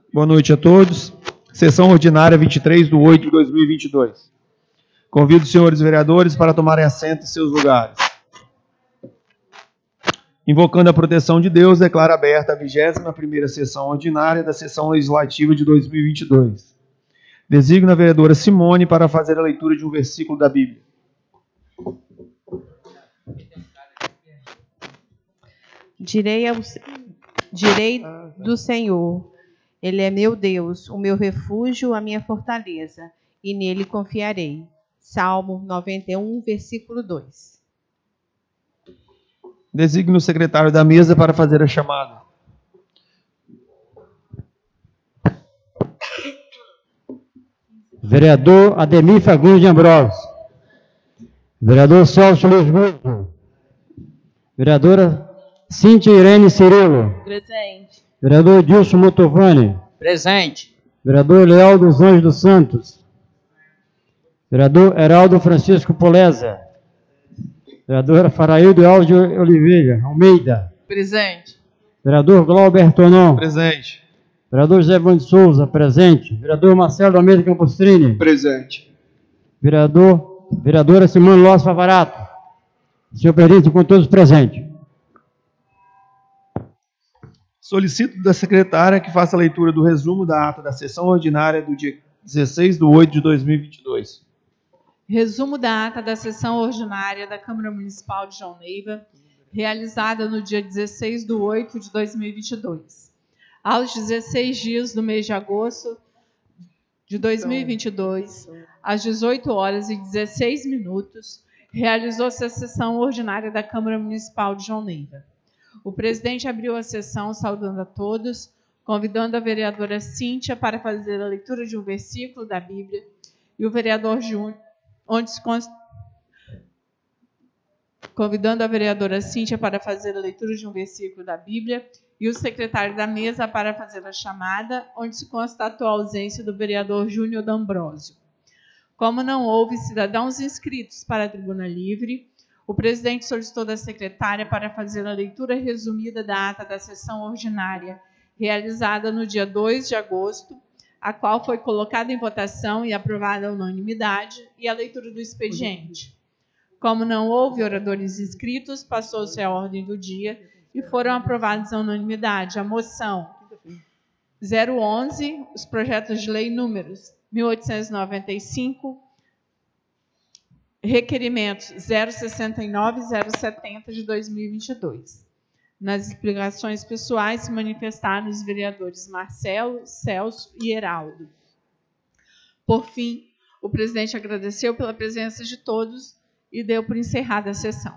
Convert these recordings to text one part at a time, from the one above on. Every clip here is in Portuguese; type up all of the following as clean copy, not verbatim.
Boa noite a todos. Sessão ordinária 23/8/2022. Convido os senhores vereadores para tomarem assento em seus lugares. Invocando a proteção de Deus, declaro aberta a 21ª sessão ordinária da sessão legislativa de 2022. Designo a vereadora Simone para fazer a leitura de um versículo da Bíblia. Direi do Senhor, Ele é meu Deus, o meu refúgio, a minha fortaleza, e nele confiarei. Salmo 91, versículo 2. Designo o secretário da mesa para fazer a chamada. Vereador Ademir Fagundes de Ambrosio. Vereador Celso Luiz Guto. Vereadora Cíntia Irene Cirilo. Presente. Vereador Dilson Motovani. Presente. Vereador Leal dos Anjos dos Santos. Vereador Heraldo Francisco Poleza. Vereadora Faraildo Alves de Oliveira Almeida. Presente. Vereador Glauber Tonon. Presente. Vereador José Van de Souza, presente. Vereador Marcelo Almeida Campostrini. Presente. Vereadora Simone Lopes Favarato. Senhor presidente, com todos presentes. Solicito da secretária que faça a leitura do resumo da ata da sessão ordinária do dia 16/8/2022. Resumo da ata da sessão ordinária da Câmara Municipal de João Neiva, realizada no dia 16/8/2022. Aos 16 dias do mês de agosto de 2022, às 18h16, realizou-se a sessão ordinária da Câmara Municipal de João Neiva. O presidente abriu a sessão saudando a todos, convidando a vereadora Cíntia para fazer a leitura de um versículo da Bíblia e o vereador Júnior, convidando a vereadora Cíntia para fazer a leitura de um versículo da Bíblia e o secretário da mesa para fazer a chamada, onde se constatou a ausência do vereador Júnior D'Ambrosio. Como não houve cidadãos inscritos para a tribuna livre, o presidente solicitou da secretária para fazer a leitura resumida da ata da sessão ordinária, realizada no dia 2 de agosto, a qual foi colocada em votação e aprovada à unanimidade, e a leitura do expediente. Como não houve oradores inscritos, passou-se a ordem do dia e foram aprovados à unanimidade a moção 011, os projetos de lei números 1895, requerimentos 069 e 070 de 2022. Nas explicações pessoais se manifestaram os vereadores Marcelo, Celso e Heraldo. Por fim, o presidente agradeceu pela presença de todos e deu por encerrada a sessão.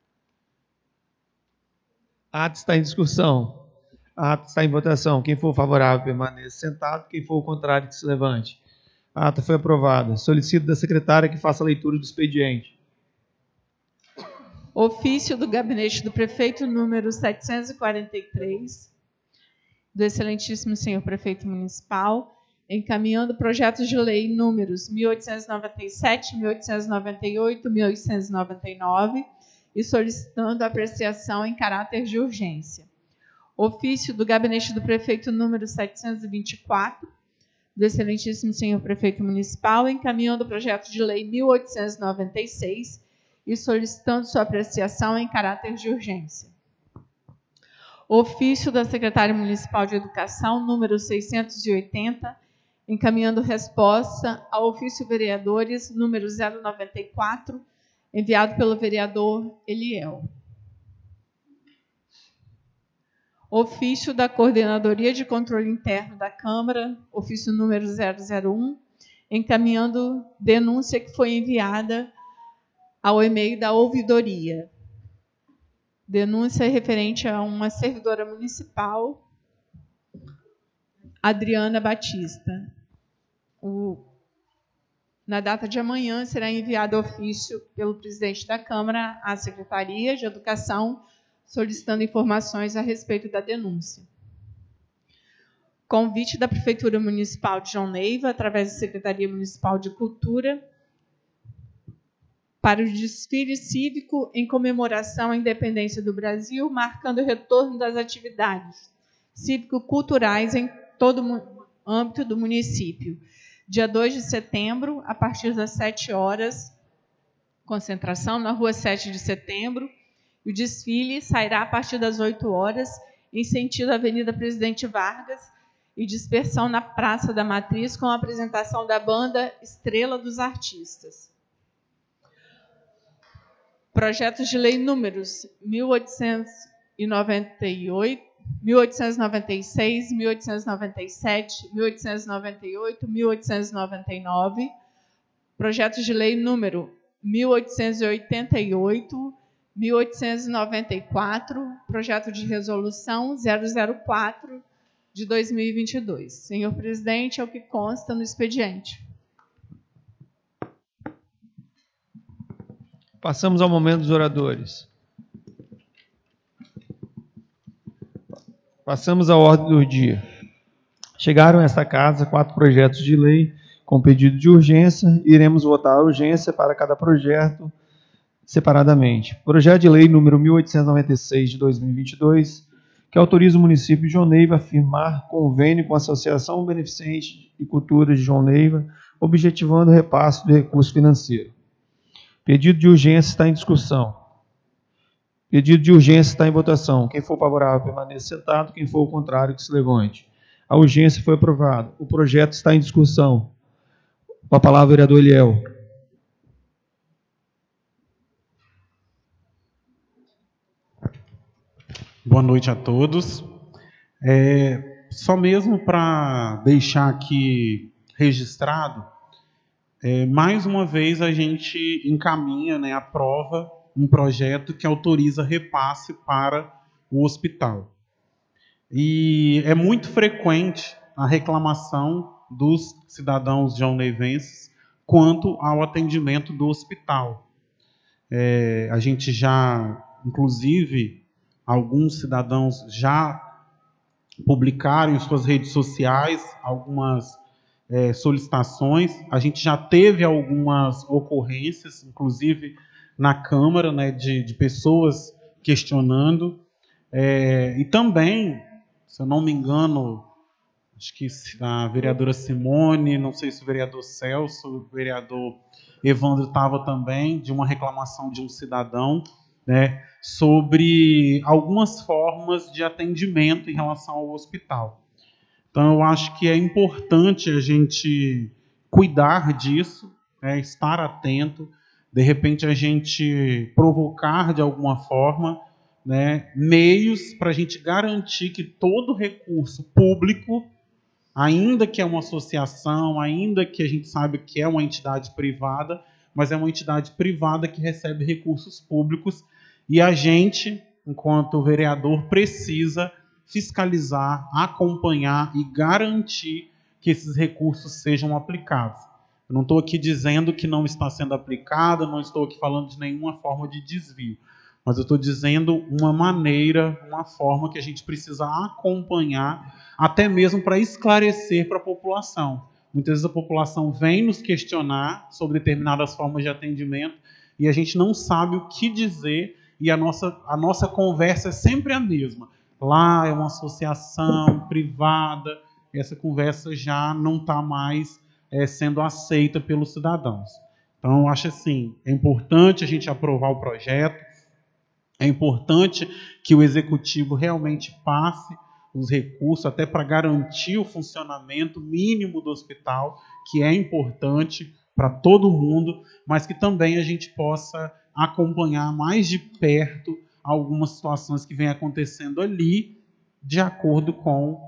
A ata está em discussão. A ata está em votação. Quem for favorável, permaneça sentado. Quem for o contrário, que se levante. A ata foi aprovada. Solicito da secretária que faça a leitura do expediente. Ofício do Gabinete do Prefeito, número 743, do excelentíssimo senhor Prefeito Municipal, encaminhando projetos de lei números 1897, 1898, 1899 e solicitando apreciação em caráter de urgência. Ofício do Gabinete do Prefeito, número 724, do excelentíssimo senhor Prefeito Municipal, encaminhando o projeto de lei 1896 e solicitando sua apreciação em caráter de urgência. Ofício da Secretária Municipal de Educação, número 680, encaminhando resposta ao ofício vereadores, número 094, enviado pelo vereador Eliel. Ofício da Coordenadoria de Controle Interno da Câmara, ofício número 001, encaminhando denúncia que foi enviada ao e-mail da ouvidoria. Denúncia referente a uma servidora municipal, Adriana Batista. Na data de amanhã, será enviado ofício pelo presidente da Câmara à Secretaria de Educação, solicitando informações a respeito da denúncia. Convite da Prefeitura Municipal de João Neiva, através da Secretaria Municipal de Cultura, para o desfile cívico em comemoração à independência do Brasil, marcando o retorno das atividades cívico-culturais em todo o âmbito do município. Dia 2 de setembro, a partir das 7 horas, concentração na Rua 7 de Setembro. O desfile sairá a partir das 8 horas, em sentido à Avenida Presidente Vargas, e dispersão na Praça da Matriz, com a apresentação da banda Estrela dos Artistas. Projetos de lei números 1898, 1896, 1897, 1898, 1899. Projetos de lei número 1888, 1894, projeto de resolução 004 de 2022. Senhor presidente, é o que consta no expediente. Passamos ao momento dos oradores. Passamos à ordem do dia. Chegaram a esta casa 4 projetos de lei com pedido de urgência. Iremos votar a urgência para cada projeto separadamente. Projeto de lei número 1896 de 2022, que autoriza o município de João Neiva a firmar convênio com a Associação Beneficente de Cultura de João Neiva, objetivando o repasse do recurso financeiro. Pedido de urgência está em discussão. Pedido de urgência está em votação. Quem for favorável, permaneça sentado. Quem for o contrário, que se levante. A urgência foi aprovada. O projeto está em discussão. Com a palavra, o vereador Eliel. Boa noite a todos. Só mesmo para deixar aqui registrado, mais uma vez a gente encaminha, aprova um projeto que autoriza repasse para o hospital. E é muito frequente a reclamação dos cidadãos joãoneivenses quanto ao atendimento do hospital. A gente já, inclusive, alguns cidadãos já publicaram em suas redes sociais algumas solicitações. A gente já teve algumas ocorrências, inclusive na Câmara, de pessoas questionando. E também, se eu não me engano, acho que a vereadora Simone, não sei se o vereador Celso, o vereador Evandro estava também, de uma reclamação de um cidadão, sobre algumas formas de atendimento em relação ao hospital. Então, eu acho que é importante a gente cuidar disso, estar atento, de repente a gente provocar de alguma forma, meios para a gente garantir que todo recurso público, ainda que é uma associação, ainda que a gente sabe que é uma entidade privada, mas é uma entidade privada que recebe recursos públicos e a gente, enquanto vereador, precisa fiscalizar, acompanhar e garantir que esses recursos sejam aplicados. Eu não estou aqui dizendo que não está sendo aplicado, não estou aqui falando de nenhuma forma de desvio, mas eu estou dizendo uma maneira, uma forma que a gente precisa acompanhar, até mesmo para esclarecer para a população. Muitas vezes a população vem nos questionar sobre determinadas formas de atendimento e a gente não sabe o que dizer e a nossa conversa é sempre a mesma. Lá é uma associação privada, essa conversa já não está mais sendo aceita pelos cidadãos. Então, eu acho assim, é importante a gente aprovar o projeto, é importante que o Executivo realmente passe os recursos até para garantir o funcionamento mínimo do hospital, que é importante para todo mundo, mas que também a gente possa acompanhar mais de perto algumas situações que vêm acontecendo ali, de acordo com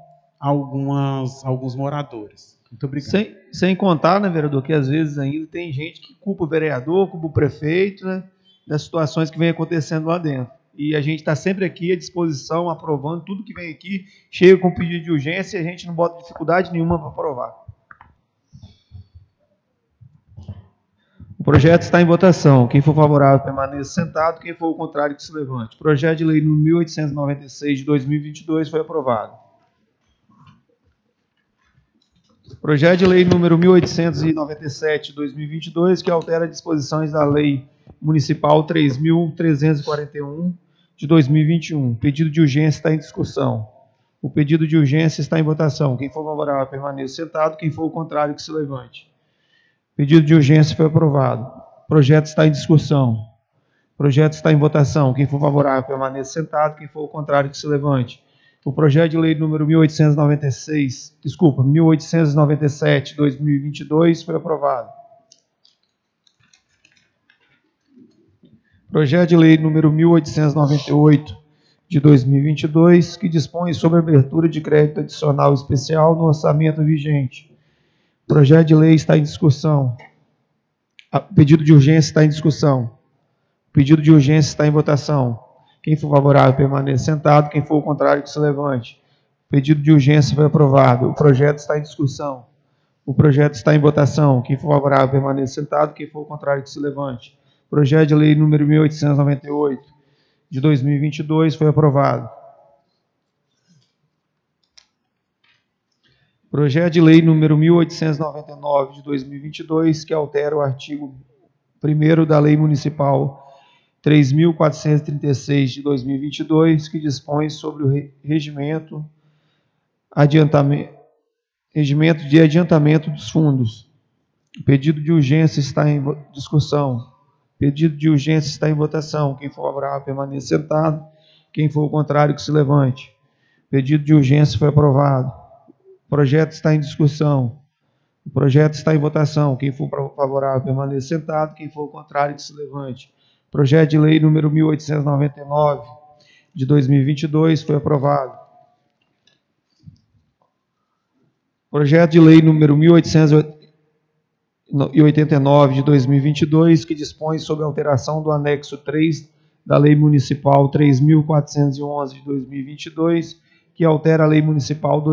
alguns moradores. Muito obrigado. Sem contar, vereador, que às vezes ainda tem gente que culpa o vereador, culpa o prefeito, das situações que vêm acontecendo lá dentro. E a gente está sempre aqui à disposição, aprovando tudo que vem aqui, chega com pedido de urgência e a gente não bota dificuldade nenhuma para aprovar. O projeto está em votação. Quem for favorável, permaneça sentado. Quem for o contrário, que se levante. O projeto de lei número 1896 de 2022 foi aprovado. Projeto de lei número 1897 de 2022, que altera disposições da Lei Municipal 3.341 de 2021. Pedido de urgência está em discussão. O pedido de urgência está em votação. Quem for favorável, permaneça sentado. Quem for o contrário, que se levante. O pedido de urgência foi aprovado. O projeto está em discussão. O projeto está em votação. Quem for favorável, permaneça sentado. Quem for o contrário, que se levante. O projeto de lei número 1897/2022 foi aprovado. Projeto de lei número 1898/2022, que dispõe sobre a abertura de crédito adicional especial no orçamento vigente. O projeto de lei está em discussão. O pedido de urgência está em discussão. O pedido de urgência está em votação. Quem for favorável, permaneça sentado. Quem for o contrário, que se levante. O pedido de urgência foi aprovado. O projeto está em discussão. O projeto está em votação. Quem for favorável, permaneça sentado. Quem for o contrário, que se levante. Projeto de lei número 1898/2022 foi aprovado. Projeto de lei número 1899/2022, que altera o artigo 1º da Lei Municipal 3.436/2022, que dispõe sobre o regimento de adiantamento dos fundos. O pedido de urgência está em discussão. O pedido de urgência está em votação. Quem for favorável, permaneça sentado. Quem for o contrário, que se levante. O pedido de urgência foi aprovado. O projeto está em discussão. O projeto está em votação. Quem for favorável, permaneça sentado. Quem for o contrário, que se levante. Projeto de lei número 1899/2022 foi aprovado. Projeto de lei número 1889/2022, que dispõe sobre a alteração do anexo 3 da Lei Municipal 3.411/2022, que altera a Lei Municipal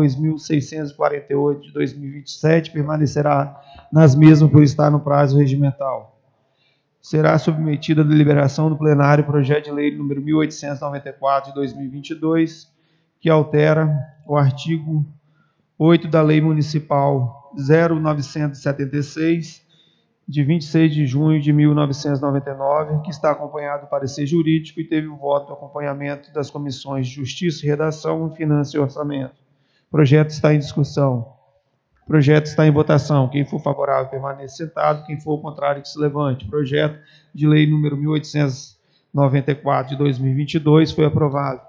2.648/2027, permanecerá nas mesmas por estar no prazo regimental. Será submetida à deliberação do plenário o projeto de lei número 1894/2022, que altera o artigo 8 da Lei Municipal 0976, de 26 de junho de 1999, que está acompanhado do parecer jurídico e teve o voto de acompanhamento das comissões de Justiça e Redação, Finanças e Orçamento. O projeto está em discussão. O projeto está em votação. Quem for favorável, permaneça sentado. Quem for o contrário, que se levante. O projeto de lei número 1894/2022 foi aprovado.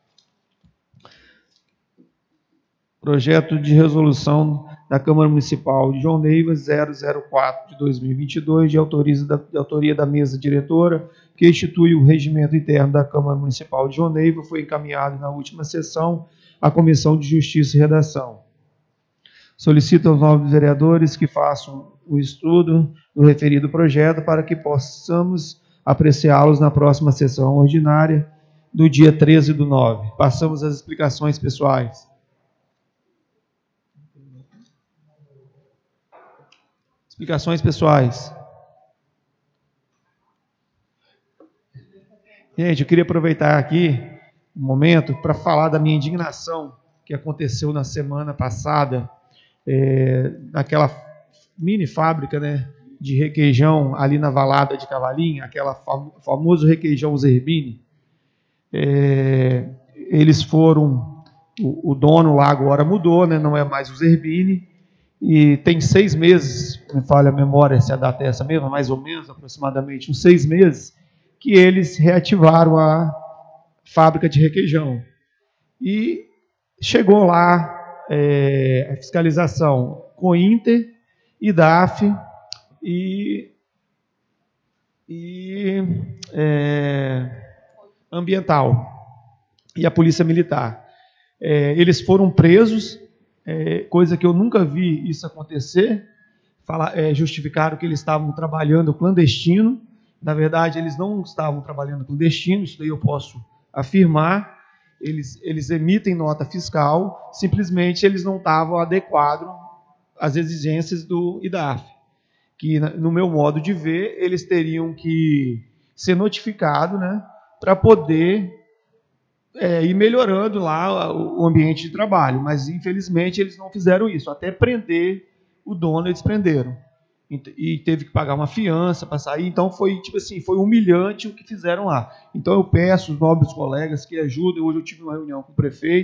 Projeto de resolução da Câmara Municipal de João Neiva 004/2022, de autoria da mesa diretora, que institui o regimento interno da Câmara Municipal de João Neiva, foi encaminhado na última sessão à Comissão de Justiça e Redação. Solicito aos nobres vereadores que façam o estudo do referido projeto para que possamos apreciá-los na próxima sessão ordinária do dia 13/9. Passamos às explicações pessoais. Explicações pessoais. Gente, eu queria aproveitar aqui um momento para falar da minha indignação que aconteceu na semana passada, naquela mini fábrica, né, de requeijão ali na Valada de Cavalinho, aquela famoso requeijão Zerbini. Eles foram, o dono lá agora mudou, né, não é mais o Zerbini, e tem 6 meses, me falha a memória se a data é essa mesma, mais ou menos, aproximadamente uns 6 meses, que eles reativaram a fábrica de requeijão. E chegou lá a fiscalização COINTER, IDAF e ambiental e a Polícia Militar. Eles foram presos, coisa que eu nunca vi isso acontecer. Justificaram que eles estavam trabalhando clandestino. Na verdade, eles não estavam trabalhando clandestino, isso daí eu posso afirmar. Eles emitem nota fiscal, simplesmente eles não estavam adequados às exigências do IDAF, que, no meu modo de ver, eles teriam que ser notificados, né, para poder ir melhorando lá o ambiente de trabalho, mas infelizmente eles não fizeram isso, até prender o dono eles prenderam, e teve que pagar uma fiança para sair. Então foi tipo assim, foi humilhante o que fizeram lá. Então eu peço aos nobres colegas que ajudem. Hoje eu tive uma reunião com o prefeito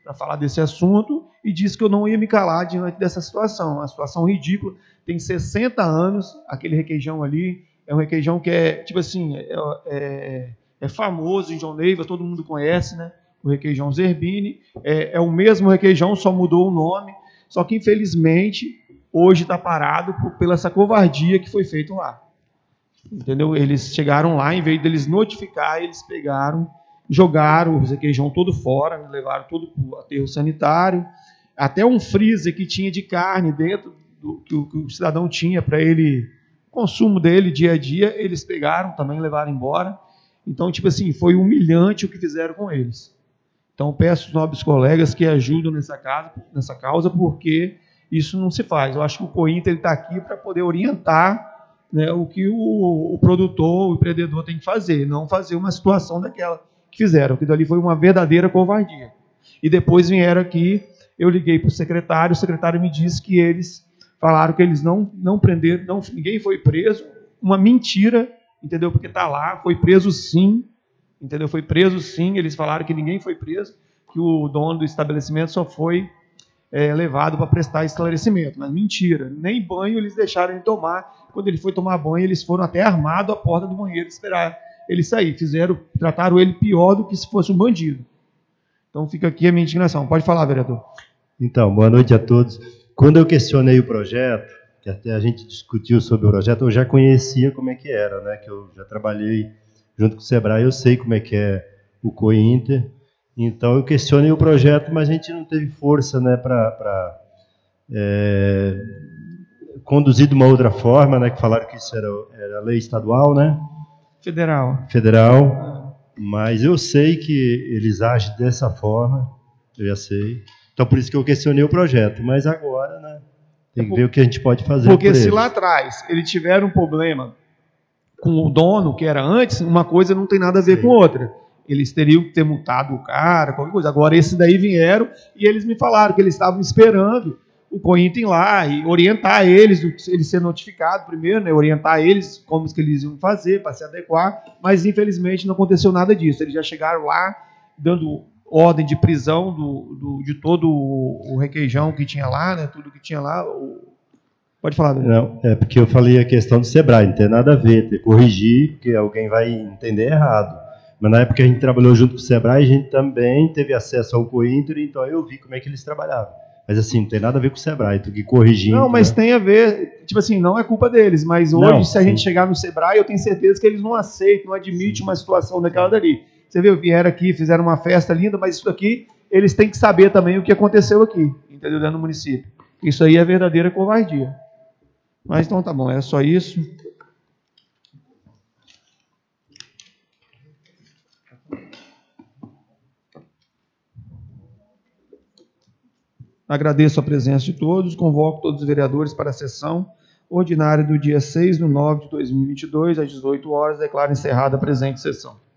para falar desse assunto e disse que eu não ia me calar diante dessa situação. Uma situação ridícula. Tem 60 anos, aquele requeijão ali. É um requeijão que é, tipo assim, é famoso em João Neiva, todo mundo conhece, né? O requeijão Zerbini. É o mesmo requeijão, só mudou o nome. Só que, infelizmente, hoje está parado pela essa covardia que foi feita lá. Entendeu? Eles chegaram lá, em vez deles notificar, eles pegaram, jogaram o requeijão todo fora, levaram todo para o aterro sanitário. Até um freezer que tinha de carne dentro, que o cidadão tinha para ele, consumo dele dia a dia, eles pegaram também, levaram embora. Então, tipo assim, foi humilhante o que fizeram com eles. Então, peço aos nobres colegas que ajudem nessa causa, porque isso não se faz. Eu acho que o COINTER está aqui para poder orientar, né, o que o produtor, o empreendedor tem que fazer, não fazer uma situação daquela que fizeram, que dali foi uma verdadeira covardia. E depois vieram aqui, eu liguei para o secretário me disse que eles falaram que eles não prenderam, ninguém foi preso, uma mentira, entendeu? Porque está lá, foi preso sim, entendeu? Foi preso sim, eles falaram que ninguém foi preso, que o dono do estabelecimento só foi levado para prestar esclarecimento, mas mentira, nem banho eles deixaram ele tomar. Quando ele foi tomar banho, eles foram até armados à porta do banheiro esperar ele sair, trataram ele pior do que se fosse um bandido. Então fica aqui a minha indignação. Pode falar, vereador. Então, boa noite a todos. Quando eu questionei o projeto, que até a gente discutiu sobre o projeto, eu já conhecia como é que era, né? Que eu já trabalhei junto com o Sebrae, eu sei como é que é o COINTER. Então, eu questionei o projeto, mas a gente não teve força, né, para conduzir de uma outra forma, né, que falaram que isso era lei estadual, né? Federal. Mas eu sei que eles agem dessa forma, eu já sei. Então, por isso que eu questionei o projeto. Mas agora, né, tem que ver o que a gente pode fazer. Porque se lá atrás eles tiveram um problema com o dono, que era antes, uma coisa não tem nada a ver Sim. com outra. Eles teriam que ter multado o cara, qualquer coisa. Agora, esses daí vieram e eles me falaram que eles estavam esperando o COINTER ir lá e orientar eles ser notificado primeiro, né? Orientar eles como que eles iam fazer para se adequar, mas infelizmente não aconteceu nada disso. Eles já chegaram lá dando ordem de prisão de todo o requeijão que tinha lá, né? Tudo que tinha lá. Pode falar, Daniel. Não, é porque eu falei a questão do Sebrae, não tem nada a ver, tem que corrigir, porque alguém vai entender errado. Mas na época que a gente trabalhou junto com o Sebrae, a gente também teve acesso ao COINTER, então eu vi como é que eles trabalhavam. Mas assim, não tem nada a ver com o Sebrae, tem que corrigir. Não, mas né? tem a ver, tipo assim, não é culpa deles, mas hoje, Não, se a gente chegar no Sebrae, eu tenho certeza que eles não aceitam, não admitem uma situação daquela dali. Você viu, vieram aqui, fizeram uma festa linda, mas isso aqui, eles têm que saber também o que aconteceu aqui, entendeu, dentro do município. Isso aí é verdadeira covardia. Mas então tá bom, era só isso. Agradeço a presença de todos, convoco todos os vereadores para a sessão ordinária do dia 6/9/2022, às 18 horas, declaro encerrada a presente sessão.